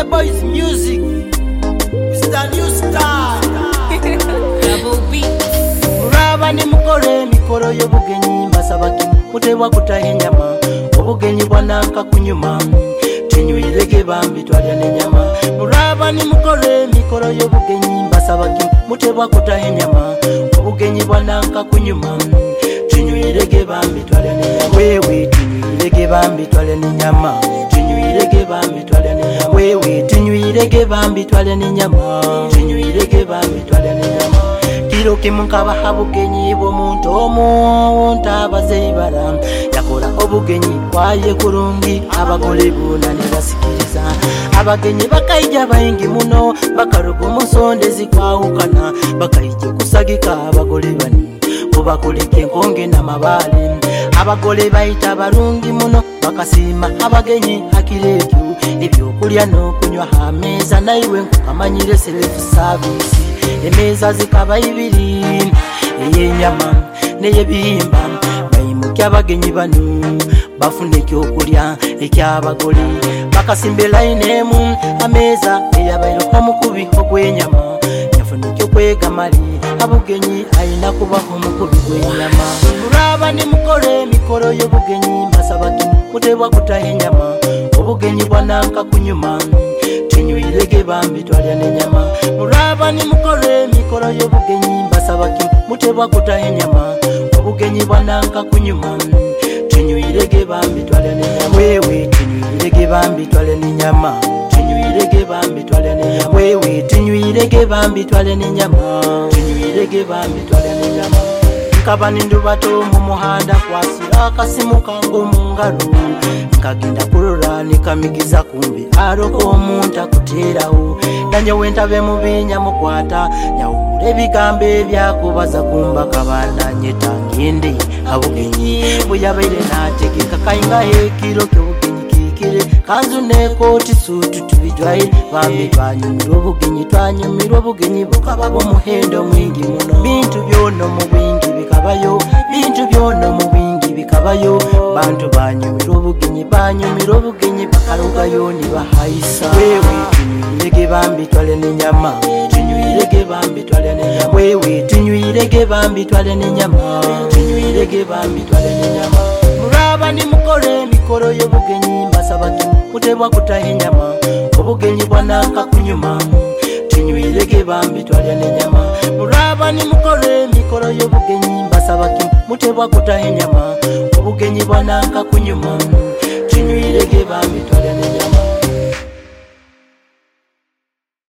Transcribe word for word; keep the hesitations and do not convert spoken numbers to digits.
Kenya Boys Music, Mister New Star. Double beat. Muraba ni mukore mikoro y'obugenyi mbasabaki mutebwa kutaha enyama obugenyi bwananka kunyuma tinywirege bambi twalya n'enyama. Muraba ni mukore mikoro y'obugenyi mbasabaki mutebwa kutaha enyama obugenyi bwananka kunyuma tinywirege bambi twalya n'enyama. Wewe tinywirege bambi twalya n'enyama. Tinywirege bambi twalya n'enyama. Wewe tinywirege bambi twalya n'enyama. Tinywirege bambi twalya n'enyama. Kiro kimunkaba habugenyi bw'omuntu omu ntabazeibara yakola obugenyi kwaye kurungi abagole bonna ne basikiriza. Abagenyi bakaija bayingi muno bakaruga omusondezi kwawukana bakaija kusagika abagole bani kubakulika enkonge n'amabaale. Abagole bayita barungi muno bakasiima abagenyi hakireekyo ebyokulya n'okunywa hameeza naiwe nkukamanyire self service. Emeza zikaba ibiri ey'enyama n'ey'ebihimba bayimukya abagenyi bano bafuna ekyokulya eky'abagole bakasimba elayini emu ameeza eyabaire omukubi ogw'enyama yafuna ekyokwegamali abugenyi ayina kubaho omukubi gw'enyama. Muraba ni mukore emikoro y'obugenyi mbasabaki mutebwa kutaha enyama obugenyi bwananka kunyuma tinywirege bambi twalya n'enyama. Muraba ni mukore emikoro y'obugenyi mbasabaki mutebwa kutaha enyama obugenyi bwananka kunyuma tinywirege bambi twalya n'enyama. Wewe tinywirege bambi twalya n'enyama. Tinywirege bambi twalya n'enyama. Wewe tinywirege bambi twalya n'enyama. Tinywirege bambi twalya n'enyama. Nkaba nindubato mu muhanda kwasira akasimu kango mu ngalo nkagenda kurora nikamigiza kumbi aroko omuntu akuteerawo nanye wentabe mu binya mukwata nyawura ebigambo ebyakubaza kumba kabana nyetangende abugenyi bwe yabaire nategeka kayinga ekiro ky'obugenyi kikire kanzu nekooti suutu tubijwaire bambi twanyumirwa obugenyi twanyumirwa obugenyi bukaba bw'omuhendo mwingi muno bintu byona mu bwingi bikabayo bintu byona mu bwingi bikabayo bantu banyumirwa obugenyi banyumirwa obugenyi bakalugayo ne bahayisa. Wewe tinywirege bambi twalya n'enyama. Tinywirege bambi twalya n'enyama. Wewe tinywirege bambi twalya n'enyama. Tinywirege bambi twalya n'enyama. Muraba ni mukore emikoro y'obugenyi mbasabaki mutebwa kutaha enyama obugenyi bwananka kunyuma tinywirege bambi twalya n'enyama. Muraba ni mukore emikoro y'obugenyi mbasabaki mutebwa kutaha enyama obugenyi bwananka kunyuma